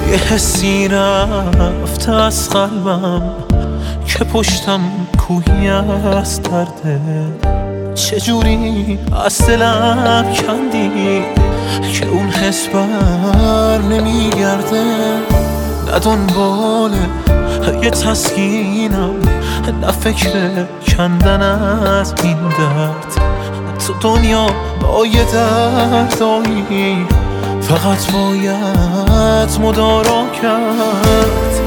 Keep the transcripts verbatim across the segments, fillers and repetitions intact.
یه حسی رفته از قلبم که پشتم کوهی از درده. چجوری از دلم کندی که اون حس بر نمیگرده. نه دنبال یه تسکینم، نه فکر کندن از این درد. تو دنیا با یه دردایی فقط باید مدارا کرد.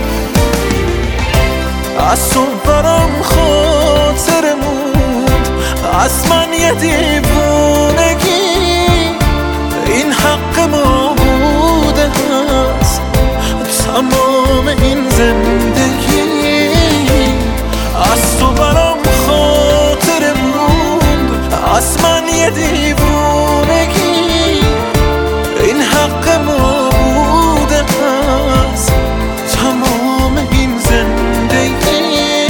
از تو برام خاطر موند، از من یه دیوونگی. این حق ما بوده هست تمام این زندگی. از تو برام خاطر موند، از من یه دیوونگی. این حق ما بوده هست تمام این زندگی.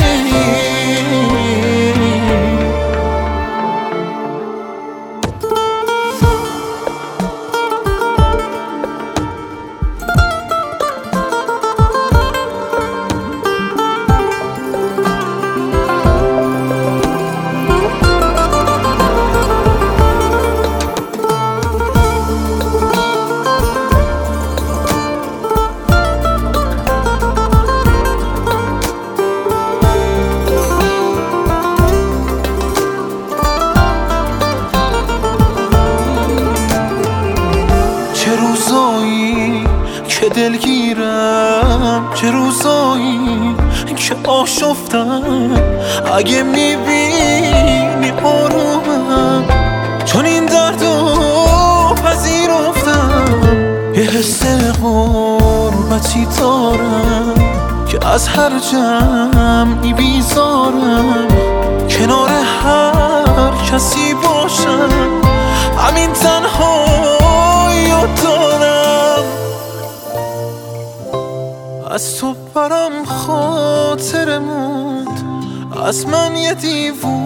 چه روزایی که دلگیرم، چه روزایی که آشفتم. اگه میبینی آرومم، چون این دردو پذیرفتم. یه حس غربتی دارم که از هر جمعی بیزارم. کنار هر کسی باشم، همین تنها دارم. از تو برام خاطر موند، از من یه دیوونه.